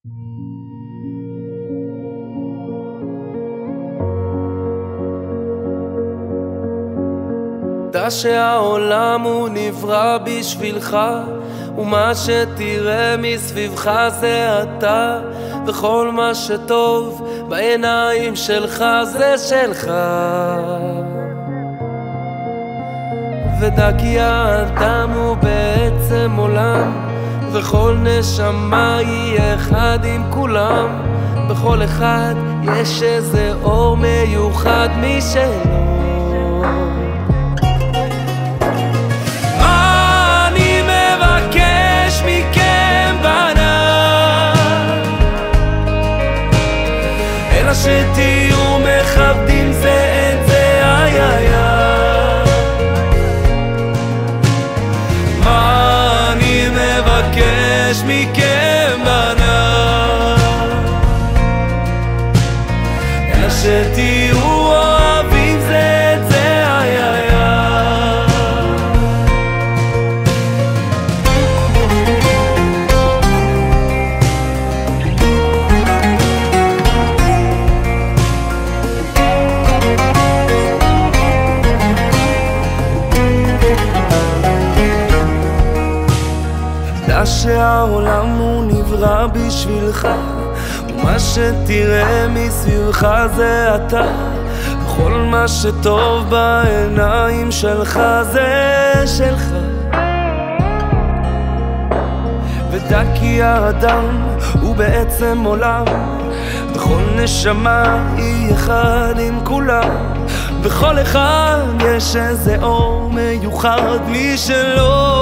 דע שהעולם הוא נברא בשבילך, ומה שתראה מסביבך זה אתה, וכל מה שטוב בעיניים שלך זה שלך. ודע כי האדם הוא בעצם עולם, וכל נשמה היא אחד עם כולם, בכל אחד יש איזה אור מיוחד משלו. אלא שתהיו מכבדים זה את זה, איי איי איי. מה אני מבקש מכם בניי? אלא שתהיו אוהבים זה את זה, איי איי איי. שהעולם הוא נברא בשבילך, ומה שתראה מסביבך זה אתה, וכל מה שטוב בעיניים שלך זה שלך. ודע כי האדם הוא בעצם עולם, וכל נשמה היא אחד עם כולם, בכל אחד יש איזה אור מיוחד משלו.